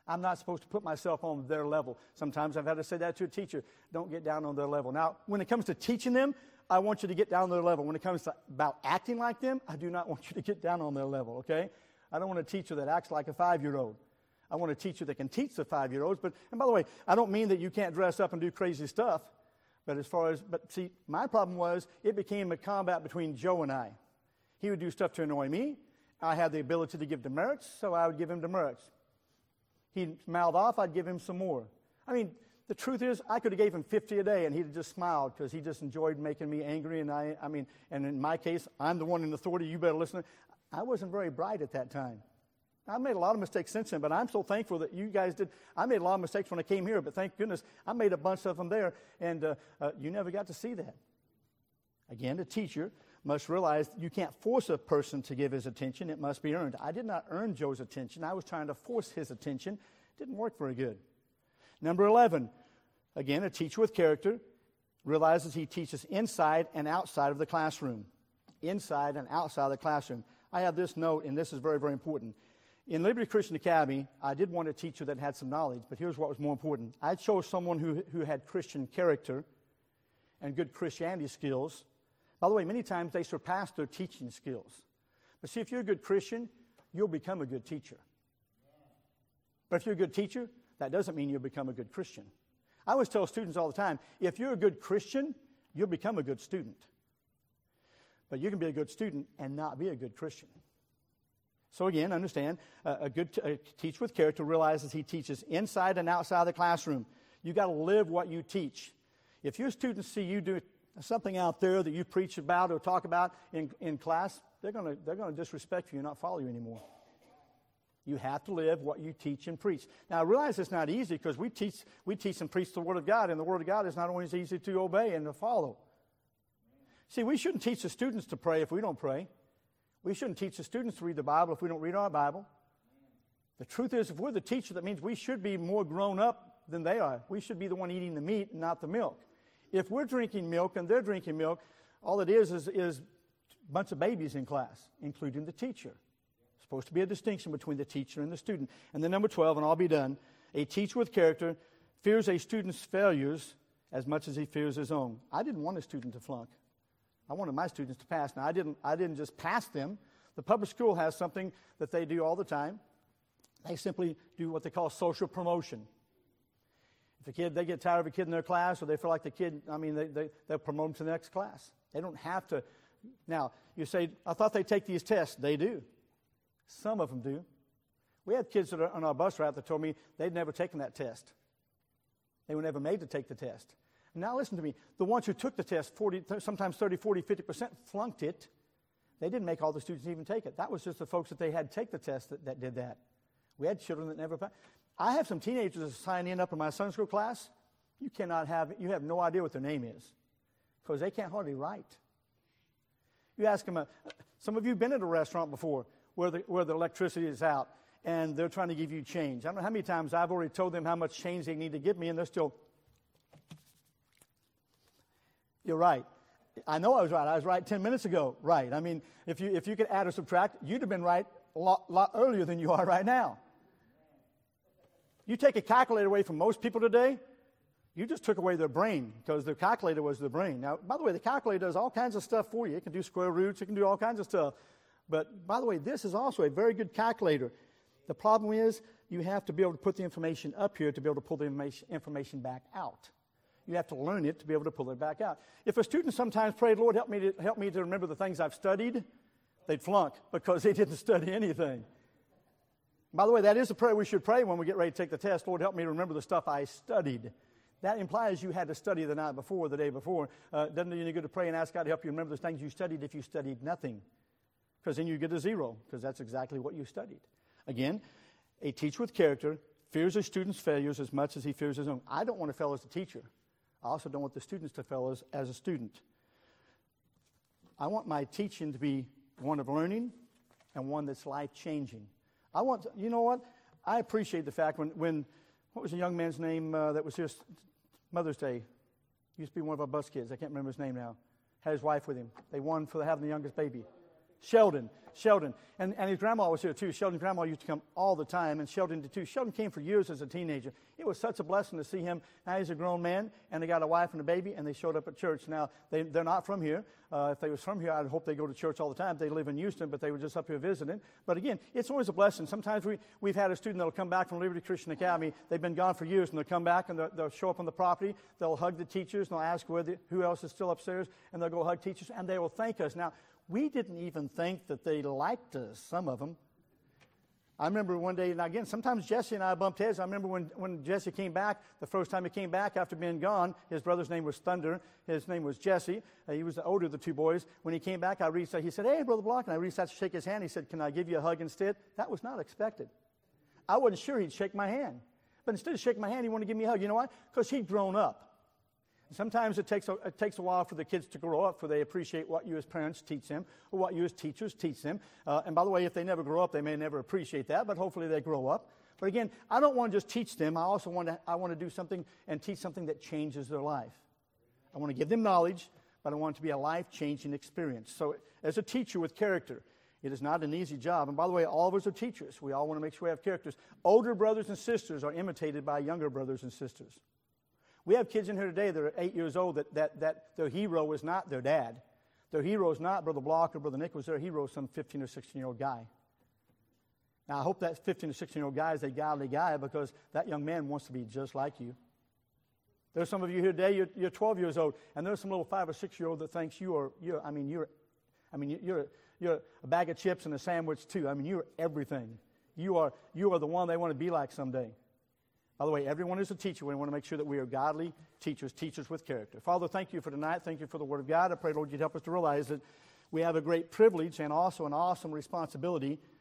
I'm not supposed to put myself on their level. Sometimes I've had to say that to a teacher. Don't get down on their level. Now, when it comes to teaching them, I want you to get down on their level. When it comes to about acting like them, I do not want you to get down on their level, okay? I don't want a teacher that acts like a five-year-old. I want a teacher that can teach the five-year-olds. But, and by the way, I don't mean that you can't dress up and do crazy stuff. But as far as, but see, my problem was it became a combat between Joe and I. He would do stuff to annoy me. I had the ability to give demerits, so I would give him demerits. He'd mouth off, I'd give him some more. I mean, the truth is, I could have gave him fifty a day, and he'd have just smiled because he just enjoyed making me angry. And I, I mean, and in my case, I'm the one in authority. You better listen. I wasn't very bright at that time. I made a lot of mistakes since then, but I'm so thankful that you guys did. I made a lot of mistakes when I came here, but thank goodness I made a bunch of them there, and uh, uh, you never got to see that. Again, the teacher must realize you can't force a person to give his attention. It must be earned. I did not earn Joe's attention. I was trying to force his attention. It didn't work very good. Number eleven, again, a teacher with character realizes he teaches inside and outside of the classroom. Inside and outside of the classroom. I have this note, and this is very, very important. In Liberty Christian Academy, I did want a teacher that had some knowledge, but here's what was more important. I chose someone who, who had Christian character and good Christianity skills. By the way, many times they surpass their teaching skills. But see, if you're a good Christian, you'll become a good teacher. But if you're a good teacher, that doesn't mean you'll become a good Christian. I always tell students all the time, if you're a good Christian, you'll become a good student. But you can be a good student and not be a good Christian. So again, understand, uh, a good t- a teacher with character realizes he teaches inside and outside of the classroom. You got to live what you teach. If your students see you do something out there that you preach about or talk about in, in class, they're going to they're going to disrespect you and not follow you anymore. You have to live what you teach and preach. Now, I realize it's not easy because we teach we teach and preach the Word of God, and the Word of God is not always easy to obey and to follow. See, we shouldn't teach the students to pray if we don't pray. We shouldn't teach the students to read the Bible if we don't read our Bible. The truth is, if we're the teacher, that means we should be more grown up than they are. We should be the one eating the meat, not the milk. If we're drinking milk and they're drinking milk, all it is is, is a bunch of babies in class, including the teacher. It's supposed to be a distinction between the teacher and the student. And then number twelve, and I'll be done, a teacher with character fears a student's failures as much as he fears his own. I didn't want a student to flunk. I wanted my students to pass. Now, I didn't, I didn't just pass them. The public school has something that they do all the time. They simply do what they call social promotion. If a kid, they get tired of a kid in their class, or they feel like the kid, I mean, they, they, they'll promote them to the next class. They don't have to. Now, you say, I thought they take these tests. They do. Some of them do. We had kids that are on our bus route that told me they'd never taken that test. They were never made to take the test. Now listen to me. The ones who took the test, forty, sometimes thirty, forty, fifty percent flunked it. They didn't make all the students even take it. That was just the folks that they had take the test that, that did that. We had children that never passed. I have some teenagers that sign in up in my Sunday school class. You cannot have, you have no idea what their name is because they can't hardly write. You ask them, uh, some of you have been at a restaurant before where the, where the electricity is out and they're trying to give you change. I don't know how many times I've already told them how much change they need to give me and they're still... You're right. I know I was right. I was right ten minutes ago. Right. I mean, if you if you could add or subtract, you'd have been right a lot, lot earlier than you are right now. You take a calculator away from most people today, you just took away their brain because their calculator was their brain. Now, by the way, the calculator does all kinds of stuff for you. It can do square roots. It can do all kinds of stuff. But, by the way, this is also a very good calculator. The problem is you have to be able to put the information up here to be able to pull the information, information back out. You have to learn it to be able to pull it back out. If a student sometimes prayed, Lord, help me to, help me to remember the things I've studied, they'd flunk because they didn't study anything. By the way, that is a prayer we should pray when we get ready to take the test. Lord, help me to remember the stuff I studied. That implies you had to study the night before, the day before. Uh, doesn't do you any good to pray and ask God to help you remember the things you studied if you studied nothing. Because then you get a zero, because that's exactly what you studied. Again, a teacher with character fears his students' failures as much as he fears his own. I don't want to fail as a teacher. I also don't want the students to fail as, as a student. I want my teaching to be one of learning and one that's life-changing. I want, to, you know what? I appreciate the fact when, when what was the young man's name uh, that was here Mother's Day? Used to be one of our bus kids. I can't remember his name now. Had his wife with him. They won for having the youngest baby. Sheldon. Sheldon. And, and his grandma was here, too. Sheldon's grandma used to come all the time, and Sheldon did, too. Sheldon came for years as a teenager. It was such a blessing to see him. Now he's a grown man, and they got a wife and a baby, and they showed up at church. Now, they, they're not from here. Uh, if they was from here, I'd hope they go to church all the time. They live in Houston, but they were just up here visiting. But again, it's always a blessing. Sometimes we, we've had a student that will come back from Liberty Christian Academy. They've been gone for years, and they'll come back, and they'll, they'll show up on the property. They'll hug the teachers, and they'll ask where the, who else is still upstairs, and they'll go hug teachers, and they will thank us. Now, we didn't even think that they liked us, some of them. I remember one day, now again, sometimes Jesse and I bumped heads. I remember when, when Jesse came back, the first time he came back after being gone, his brother's name was Thunder. His name was Jesse. Uh, he was the older of the two boys. When he came back, I reached out. He said, "Hey, Brother Block." And I reached out to shake his hand. He said, "Can I give you a hug instead?" That was not expected. I wasn't sure he'd shake my hand. But instead of shaking my hand, he wanted to give me a hug. You know why? Because he'd grown up. Sometimes it takes, a, it takes a while for the kids to grow up, for they appreciate what you as parents teach them, or what you as teachers teach them. Uh, and by the way, if they never grow up, they may never appreciate that, but hopefully they grow up. But again, I don't want to just teach them. I also want to, I want to do something and teach something that changes their life. I want to give them knowledge, but I want it to be a life-changing experience. So as a teacher with character, it is not an easy job. And by the way, all of us are teachers. We all want to make sure we have characters. Older brothers and sisters are imitated by younger brothers and sisters. We have kids in here today that are eight years old that, that, that their hero is not their dad. Their hero is not Brother Block or Brother Nick. Was their hero some fifteen or sixteen-year-old guy. Now, I hope that fifteen or sixteen-year-old guy is a godly guy, because that young man wants to be just like you. There's some of you here today, you're, you're twelve years old, and there's some little five or six-year-old that thinks you are, you're, I mean, you're, I mean, you're, you're a bag of chips and a sandwich too. I mean, you're everything. You are, you are the one they want to be like someday. By the way, everyone is a teacher. We want to make sure that we are godly teachers, teachers with character. Father, thank you for tonight. Thank you for the Word of God. I pray, Lord, you'd help us to realize that we have a great privilege and also an awesome responsibility